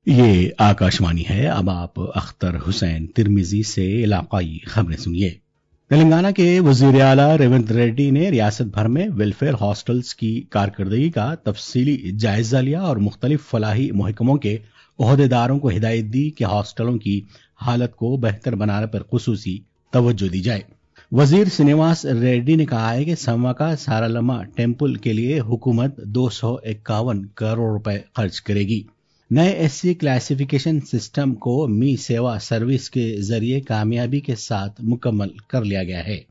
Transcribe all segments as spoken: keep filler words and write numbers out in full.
یہ آکاشوانی ہے۔ اب آپ اختر حسین ترمیزی سے علاقائی خبریں سنیے۔ تلنگانہ کے وزیر اعلیٰ ریونت ریڈی نے ریاست بھر میں ویلفیئر ہاسٹلز کی کارکردگی کا تفصیلی جائزہ لیا اور مختلف فلاحی محکموں کے عہدیداروں کو ہدایت دی کہ ہاسٹلوں کی حالت کو بہتر بنانے پر خصوصی توجہ دی جائے۔ وزیر سرینواس ریڈی نے کہا ہے کہ سماکا سارالما ٹیمپل کے لیے حکومت دو سو اکاون کروڑ روپے خرچ کرے گی۔ نئے ایس سی کلاسیفیکیشن سسٹم کو می سیوا سروس کے ذریعے کامیابی کے ساتھ مکمل کر لیا گیا ہے۔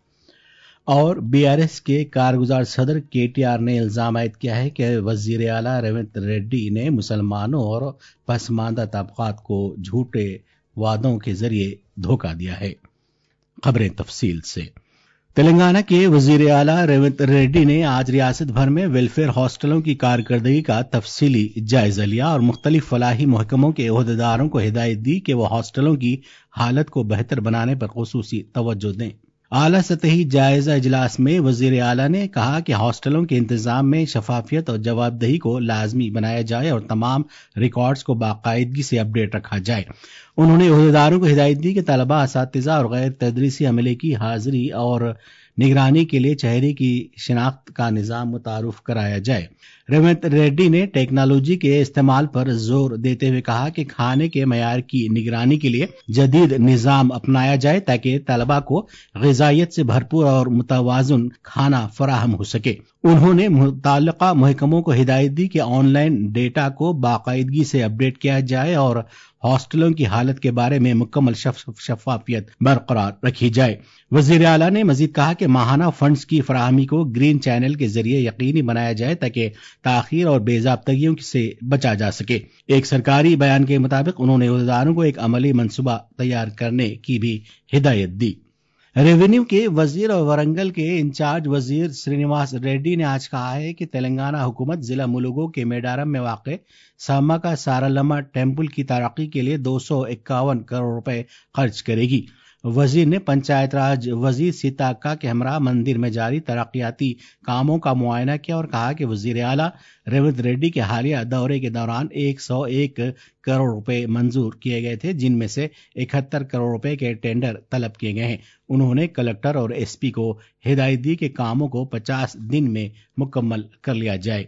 اور بی آر ایس کے کارگزار صدر کے ٹی آر نے الزام عائد کیا ہے کہ وزیر اعلیٰ ریونت ریڈی نے مسلمانوں اور پسماندہ طبقات کو جھوٹے وعدوں کے ذریعے دھوکہ دیا ہے۔ خبریں تفصیل سے۔ تلنگانہ کے وزیر اعلیٰ ریونت ریڈی نے آج ریاست بھر میں ویلفیئر ہاسٹلوں کی کارکردگی کا تفصیلی جائزہ لیا اور مختلف فلاحی محکموں کے عہدیداروں کو ہدایت دی کہ وہ ہاسٹلوں کی حالت کو بہتر بنانے پر خصوصی توجہ دیں۔ اعلیٰ سطحی جائزہ اجلاس میں وزیر اعلیٰ نے کہا کہ ہاسٹلوں کے انتظام میں شفافیت اور جواب دہی کو لازمی بنایا جائے اور تمام ریکارڈز کو باقاعدگی سے اپ ڈیٹ رکھا جائے۔ انہوں نے عہدیداروں کو ہدایت دی کہ طلباء، اساتذہ اور غیر تدریسی عملے کی حاضری اور نگرانی کے لیے چہرے کی شناخت کا نظام متعارف کرایا جائے۔ ریونت ریڈی نے ٹیکنالوجی کے استعمال پر زور دیتے ہوئے کہا کہ کھانے کے معیار کی نگرانی کے لیے جدید نظام اپنایا جائے تاکہ طلباء کو غذائیت سے بھرپور اور متوازن کھانا فراہم ہو سکے۔ انہوں نے متعلقہ محکموں کو ہدایت دی کہ آن لائن ڈیٹا کو باقاعدگی سے اپ ڈیٹ کیا جائے اور ہاسٹلوں کی حالت کے بارے میں مکمل شفافیت برقرار رکھی جائے۔ وزیر اعلیٰ نے مزید کہا کہ ماہانہ فنڈز کی فراہمی کو گرین چینل کے ذریعے یقینی بنایا جائے تاکہ تاخیر اور بے ضابطگیوں سے بچا جا سکے۔ ایک سرکاری بیان کے مطابق انہوں نے عہدیداروں کو ایک عملی منصوبہ تیار کرنے کی بھی ہدایت دی۔ ریونیو کے وزیر اور ورنگل کے انچارج وزیر سرینواس ریڈی نے آج کہا ہے کہ تلنگانہ حکومت ضلع ملوگو کے میڈارم میں واقع سماکا سارالما ٹیمپل کی ترقی کے لیے دو سو اکاون کروڑ روپے خرچ کرے گی۔ وزیر نے پنچایت راج وزیر سیتاکا کے ہمراہ مندر میں جاری ترقیاتی کاموں کا معائنہ کیا اور کہا کہ وزیر اعلیٰ ریونت ریڈی کے حالیہ دورے کے دوران ایک سو ایک کروڑ روپے منظور کیے گئے تھے، جن میں سے اکہتر کروڑ روپے کے ٹینڈر طلب کیے گئے ہیں۔ انہوں نے کلکٹر اور ایس پی کو ہدایت دی کہ کاموں کو پچاس دن میں مکمل کر لیا جائے۔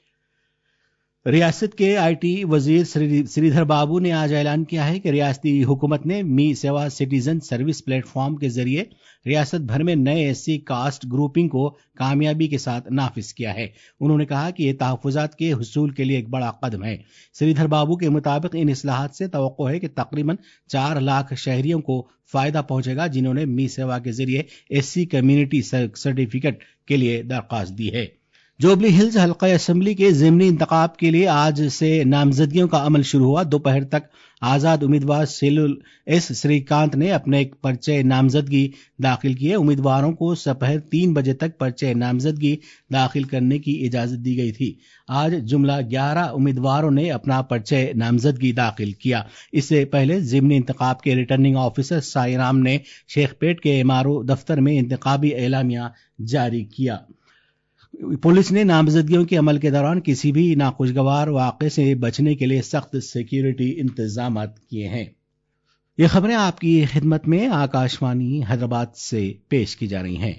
ریاست کے آئی ٹی وزیر سری دھر بابو نے آج اعلان کیا ہے کہ ریاستی حکومت نے Mee Seva citizen service platform کے ذریعے ریاست بھر میں نئے ایس سی کاسٹ گروپنگ کو کامیابی کے ساتھ نافذ کیا ہے۔ انہوں نے کہا کہ یہ تحفظات کے حصول کے لیے ایک بڑا قدم ہے۔ سری دھر بابو کے مطابق ان اصلاحات سے توقع ہے کہ تقریباً چار لاکھ شہریوں کو فائدہ پہنچے گا جنہوں نے می سیوا کے ذریعے ایس سی کمیونٹی سرٹیفکیٹ کے لیے درخواست دی ہے۔ جوبلی ہلز حلقہ اسمبلی کے ضمنی انتخاب کے لیے آج سے نامزدگیوں کا عمل شروع ہوا۔ دوپہر تک آزاد امیدوار سیلول ایس سری کانت نے اپنے پرچے نامزدگی داخل کیے۔ امیدواروں کو دوپہر تین بجے تک پرچے نامزدگی داخل کرنے کی اجازت دی گئی تھی۔ آج جملہ گیارہ امیدواروں نے اپنا پرچے نامزدگی داخل کیا۔ اس سے پہلے ضمنی انتخاب کے ریٹرننگ آفیسر سائی رام نے شیخ پیٹ کے ایم آر او دفتر میں انتخابی اعلامیہ جاری کیا۔ پولیس نے نامزدگیوں کے عمل کے دوران کسی بھی ناخوشگوار واقعے سے بچنے کے لیے سخت سیکیورٹی انتظامات کیے ہیں۔ یہ خبریں آپ کی خدمت میں آکاشوانی حیدرآباد سے پیش کی جا رہی ہیں۔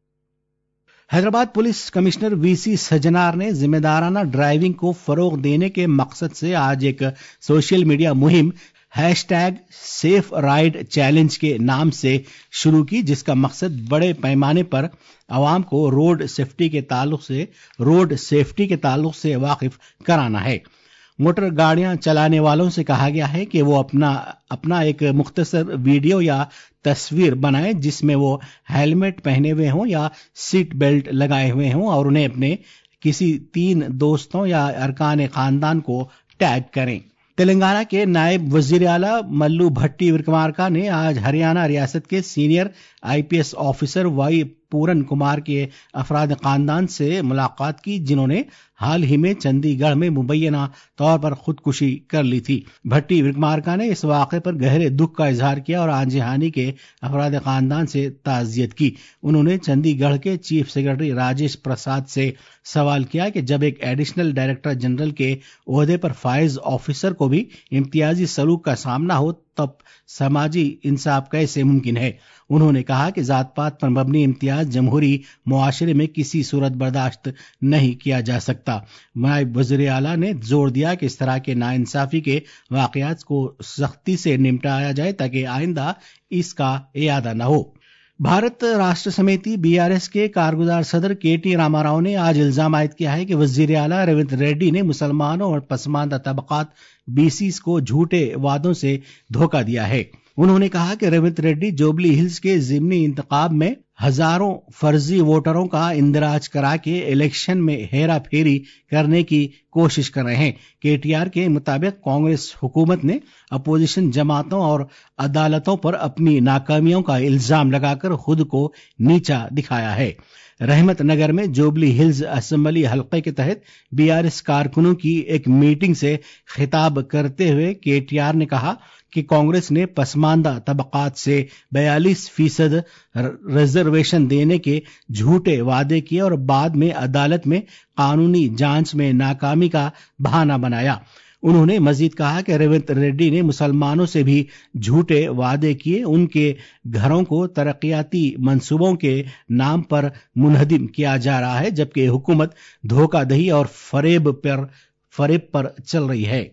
Hyderabad police commissioner V C Sajjanar نے ذمہ دارانہ ڈرائیونگ کو فروغ دینے کے مقصد سے آج ایک سوشل میڈیا مہم hashtag safe ride challenge کے نام سے شروع کی، جس کا مقصد بڑے پیمانے پر عوام کو روڈ سیفٹی کے تعلق سے روڈ سیفٹی کے تعلق سے واقف کرانا ہے۔ موٹر گاڑیاں چلانے والوں سے کہا گیا ہے کہ وہ اپنا اپنا ایک مختصر ویڈیو یا تصویر بنائیں جس میں وہ ہیلمٹ پہنے ہوئے ہوں یا سیٹ بیلٹ لگائے ہوئے ہوں اور انہیں اپنے کسی تین دوستوں یا ارکان خاندان کو ٹیگ کریں۔ تلنگانہ کے نائب وزیر اعلیٰ ملو بھٹی ورکمارکا نے آج ہریانہ ریاست کے senior I P S officer Y Puran Kumar کے افراد خاندان سے ملاقات کی، جنہوں نے حال ہی میں چندی گڑھ میں مبینہ طور پر خودکشی کر لی تھی۔ بھٹی وکرمارکا نے اس واقعے پر گہرے دکھ کا اظہار کیا اور آنجی ہانی کے افراد خاندان سے تعزیت کی۔ انہوں نے چندی گڑھ کے چیف سیکرٹری راجیش پرساد سے سوال کیا کہ جب ایک ایڈیشنل ڈائریکٹر جنرل کے عہدے پر فائز آفیسر کو بھی امتیازی سلوک کا سامنا ہو تب سماجی انصاف کیسے ممکن ہے؟ انہوں نے کہا کہ ذات پات پر مبنی امتیاز جمہوری معاشرے میں کسی صورت برداشت نہیں کیا جا سکتا۔ نائب وزیر اعلیٰ نے زور دیا کہ اس طرح کے ناانصافی کے واقعات کو سختی سے نمٹایا جائے تاکہ آئندہ اس کا اعادہ نہ ہو۔ Bharat Rashtra Samithi B R S کے کارگزار صدر کے ٹی راما راؤ نے آج الزام عائد کیا ہے کہ وزیر اعلیٰ ریونت ریڈی نے مسلمانوں اور پسماندہ طبقات بی سیز کو جھوٹے وعدوں سے دھوکہ دیا ہے۔ انہوں نے کہا کہ ریونت ریڈی جوبلی ہلز کے ضمنی انتخاب میں ہزاروں فرضی ووٹروں کا اندراج کرا کے الیکشن میں ہیرا پھیری کرنے کی کوشش کر رہے ہیں۔ کے ٹی آر کے مطابق کانگریس حکومت نے اپوزیشن جماعتوں اور عدالتوں پر اپنی ناکامیوں کا الزام لگا کر خود کو نیچا دکھایا ہے۔ رحمت نگر میں جوبلی ہلز اسمبلی حلقے کے تحت بی آر ایس کارکنوں کی ایک میٹنگ سے خطاب کرتے ہوئے کے ٹی آر نے کہا کہ کانگریس نے پسماندہ طبقات سے بیالیس فیصد ریزرویشن دینے کے جھوٹے وعدے کیے اور بعد میں عدالت میں قانونی جانچ میں ناکامی کا بہانہ بنایا۔ انہوں نے مزید کہا کہ ریونت ریڈی نے مسلمانوں سے بھی جھوٹے وعدے کیے، ان کے گھروں کو ترقیاتی منصوبوں کے نام پر منہدم کیا جا رہا ہے، جبکہ حکومت دھوکہ دہی اور فریب پر فریب پر چل رہی ہے۔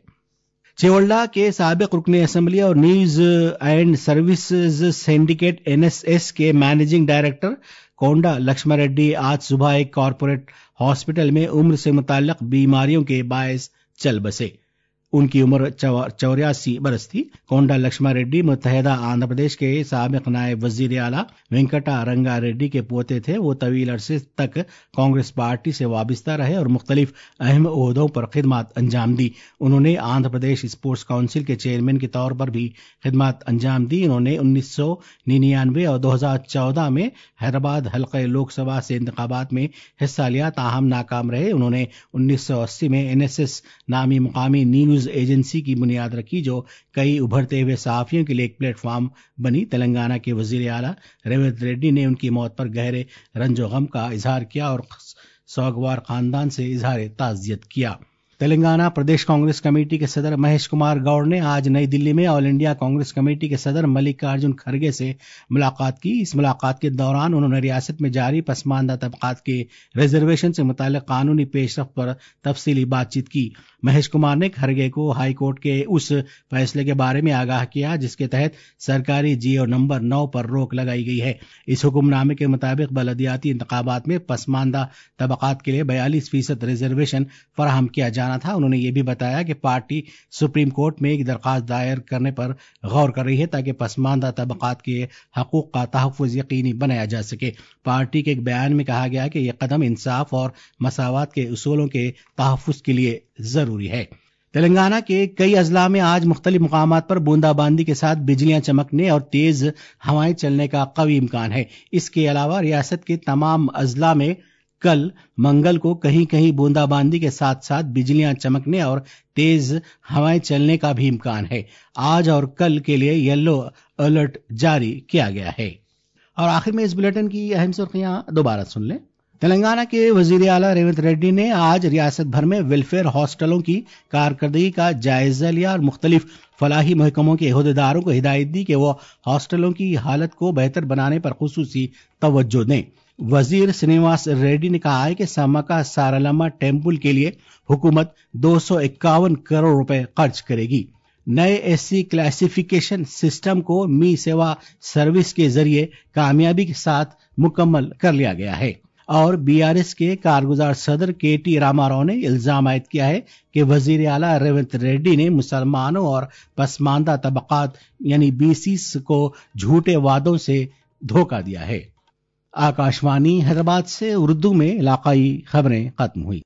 چیولڈا کے سابق رکن اسمبلی اور news and services syndicate N S S کے مینیجنگ ڈائریکٹر کونڈا لکشمن ریڈی آج صبح ایک کارپوریٹ ہاسپٹل میں عمر سے متعلق بیماریوں کے باعث چل بسے۔ ان کی عمر چوراسی برس تھی۔ کونڈا لکشمن ریڈی متحدہ آندھرا پردیش کے سابق نائب وزیر اعلیٰ وینکٹا رنگا ریڈی کے پوتے تھے۔ وہ طویل عرصے تک کانگریس پارٹی سے وابستہ رہے اور مختلف اہم عہدوں پر خدمات انجام دی۔ انہوں نے آندھرا پردیش اسپورٹس کونسل کے چیئرمین کے طور پر بھی خدمات انجام دی۔ انہوں نے انیس سو ننانوے اور دو ہزار چودہ میں حیدرآباد حلقہ لوک سبھا سے انتخابات میں حصہ لیا، تاہم ناکام رہے۔ انہوں نے انیس سو اسی میں این ایس ایس نامی مقامی نیوز ایجنسی کی بنیاد رکھی، جو کئی ابھرتے ہوئے صحافیوں کے لیے ایک پلیٹ فارم بنی۔ تلنگانہ کے وزیر اعلیٰ ریونت ریڈی نے ان کی موت پر گہرے رنج و غم کا اظہار کیا اور سوگوار خاندان سے اظہار تعزیت کیا۔ تلنگانہ پردیش کانگریس کمیٹی کے صدر مہیش کمار گوڑ نے آج نئی دلی میں آل انڈیا کانگریس کمیٹی کے صدر ملکارجن کھڑگے سے ملاقات کی۔ اس ملاقات کے دوران انہوں نے ریاست میں جاری پسماندہ طبقات کے ریزرویشن سے متعلق قانونی پیش رفت پر تفصیلی بات چیت کی۔ مہیش کمار نے کھڑگے کو ہائی کورٹ کے اس فیصلے کے بارے میں آگاہ کیا جس کے تحت سرکاری جیو نمبر نو پر روک لگائی گئی ہے۔ اس حکم نامے کے مطابق بلدیاتی انتخابات میں پسماندہ طبقات کے لیے بیالیس فیصد ریزرویشن فراہم کیا جانا تھا۔ انہوں نے یہ بھی بتایا کہ پارٹی سپریم کورٹ میں ایک درخواست دائر کرنے پر غور کر رہی ہے تاکہ پسماندہ طبقات کے حقوق کا تحفظ یقینی بنایا جا سکے۔ پارٹی کے ایک بیان میں کہا گیا کہ یہ قدم انصاف اور مساوات کے اصولوں کے تحفظ کے لیے ضروری ہے۔ تلنگانہ کے کئی اضلاع میں آج مختلف مقامات پر بوندا باندی کے ساتھ بجلیاں چمکنے اور تیز ہوائیں چلنے کا قوی امکان ہے۔ اس کے علاوہ ریاست کے تمام اضلاع میں کل منگل کو کہیں کہیں بوندا باندی کے ساتھ ساتھ بجلیاں چمکنے اور تیز ہوائیں چلنے کا بھی امکان ہے۔ آج اور کل کے لیے یلو الرٹ جاری کیا گیا ہے۔ اور آخر میں اس بلیٹن کی اہم سرخیاں دوبارہ سن لیں۔ تلنگانہ کے وزیر اعلیٰ ریونت ریڈی نے آج ریاست بھر میں ویلفیئر ہاسٹلوں کی کارکردگی کا جائزہ لیا اور مختلف فلاحی محکموں کے عہدیداروں کو ہدایت دی کہ وہ ہاسٹلوں کی حالت کو بہتر بنانے پر خصوصی توجہ دیں۔ وزیر سرینواس ریڈی نے کہا ہے کہ سمکا سارلما ٹیمپل کے لیے حکومت دو سو اکاون کروڑ روپے خرچ کرے گی۔ نئے ایس سی کلاسیفیکیشن سسٹم کو می سیوا سروس کے ذریعے کامیابی کے ساتھ مکمل کر لیا گیا ہے۔ اور بی آر ایس کے کارگزار صدر کے ٹی راما راؤ نے الزام عائد کیا ہے کہ وزیر اعلیٰ ریونت ریڈی نے مسلمانوں اور پسماندہ طبقات یعنی بی سیز کو جھوٹے وعدوں سے دھوکہ دیا ہے۔ آکاشوانی حیدرآباد سے اردو میں علاقائی خبریں ختم ہوئی۔